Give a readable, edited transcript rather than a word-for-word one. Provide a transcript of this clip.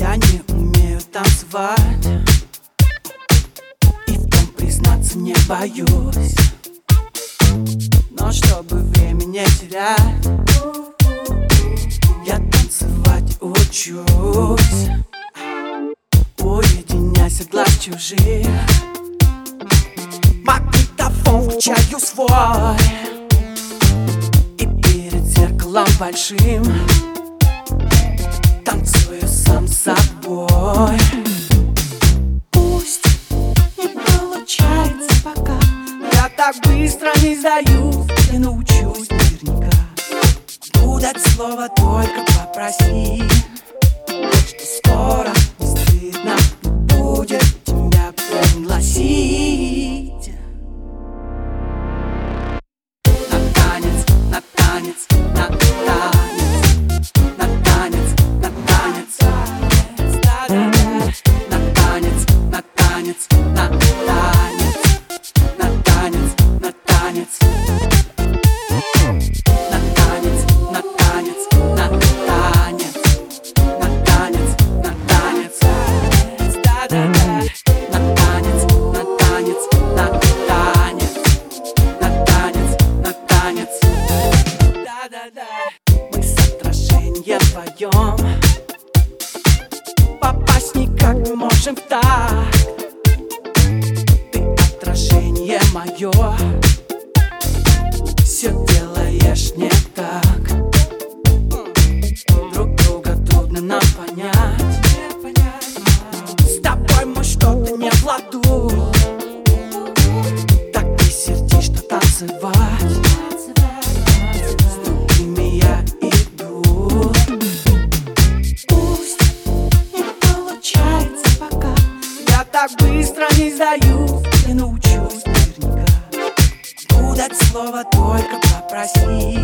Я не умею танцевать, и в том признаться не боюсь. Но чтобы время не терять, я танцевать учусь. Уединяйся, глаз чужих, магнитофон включаю свой, и перед зеркалом большим танцую сам с собой. Пусть не получается пока, я так быстро не сдаюсь и научусь наверняка. Буду дать слово, только попроси, что скоро не стыдно будет тебя пригласить на танец, на танец, на танец, на танец, на танец, на танец, на танец, на танец, на танец, на танец, на танец, на танец, на танец, на танец, на танец, на танец, на танец, на танец, на танец, на танец. Мы с отражением вдвоем попасть никак не можем в такт. Ты отражение мое, все делаешь не так. Друг друга трудно нам понять, с тобой мы что-то не в ладу. Так не сердись, что танцевать с другими я иду. Пусть не получается пока, я так быстро не сдаюсь и научусь наверняка. Буду дать слово, только попроси,